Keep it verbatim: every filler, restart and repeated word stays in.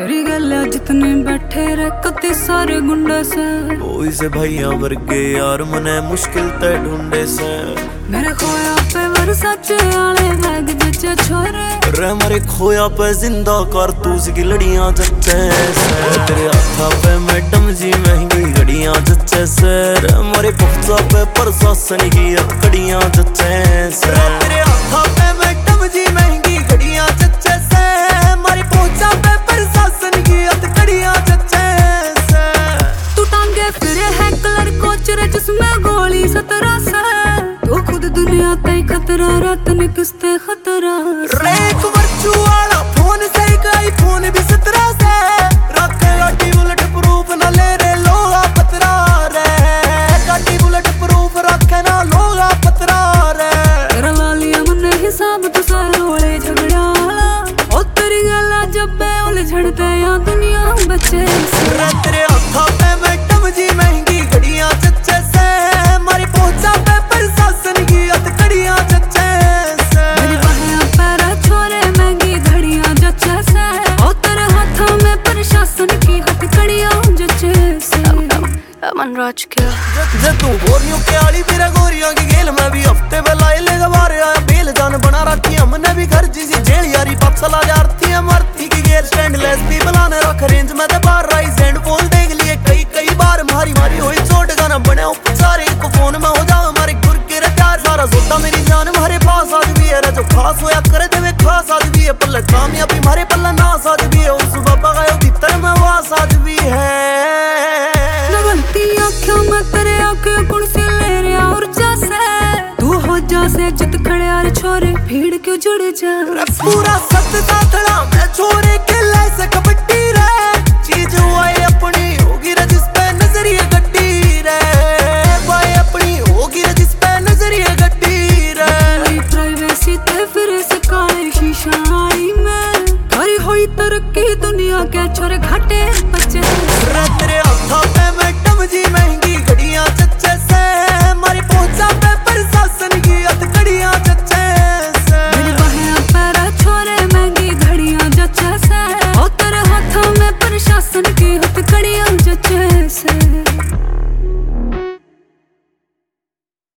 तेरी गल जितने बैठे रे कते सारे गुंडे से कोई से भैया वर्गे यार मने मुश्किल ते ढूंढे से मेरे खोया पे वरसाचे आले बैग जच्चे छोरे रे मेरे खोया पे जिंदा कारतूस की लड़ियां जच्चे से तेरे हाथा पे मैडम जी महंगी घड़ियां जच्चे से रे मेरे पहुंचा पे प्रशासन की अकड़ियां जच्चे से तेरे हाथा पे मैडम जी महंगी घड़ियां जच्चे से मेरे पहुंचा पे प्रशासन की अकड़ियां जच्चे से तू टांगे फिरे है कलर कोचरे जिसमें गोली सतरा से तू खुद दुनिया कई खतरा रतन किसते खतरा रे एक वर्चू वाला फोन से एक आईफोन भी सतरा से रखे गाड़ी बुलेट प्रूफ ना ले रे लोगा पतरा रे गाड़ी बुलेट प्रूफ रखे ना लोगा पतरा रे करवा लिया मने हिसाब तो सारोले झगड़ा ओ तेरी गला जब बे उलझड़ते या दुनिया बचे रे तेरे हाथा पे मैडम जी महंगी घड़ियां जच्चे से मारी पहुंचा पे प्रशासन की अतकड़ियां जच्चे से मेरी बाहें पैरा छोरे महंगी घड़ियां जच्चे से ओ तेरे हाथों में प्रशासन की हथकड़ियां जच्चे से अमन राज क्या जे तू गोरियों के आली फिर गोरियों की गेल में भी हफ्ते में लाई लेगा बारे आया बेल जान बना रखी हमने भी घर जी सी जेल यारी पत्सला जाती है मरती की गेल स्टैंडलेस भी बुलाने रख रेंज में बार राइज एंड फोन देख लिए कई कई बार मारी मारी हुई चोट गाना बने उपचारे को फोन में हो जाओ हमारे गुर के प्यार सारा सोता मेरी जान हमारे पास आज भी है जो खास होया करे देवे खास आज भी है पल्ले कामयाबी हमारे पल्ला नास आज भी है उस बाबा गयो भीतर में वास आज भी है आँखों में तेरे आँखें कुर्सी ले रे और जैसे तू हो जैसे जित खड़े यार छोरे भीड़ क्यों जुड़ जा पूरा सत साथड़ा मैं छोरे के लाइसे कबड्डी रे चीज हुई अपनी होगी रे जिस पे नजरिए गड्डी रे भाई अपनी होगी रे जिस पे नजरिए गड्डी रे प्राइवेसी ते फिर से काले शीशा आई में करी हुई तरक्की दुनिया के छोरे घाटे बच्चे रे तेरे हाथा पे मैडम जी महंगी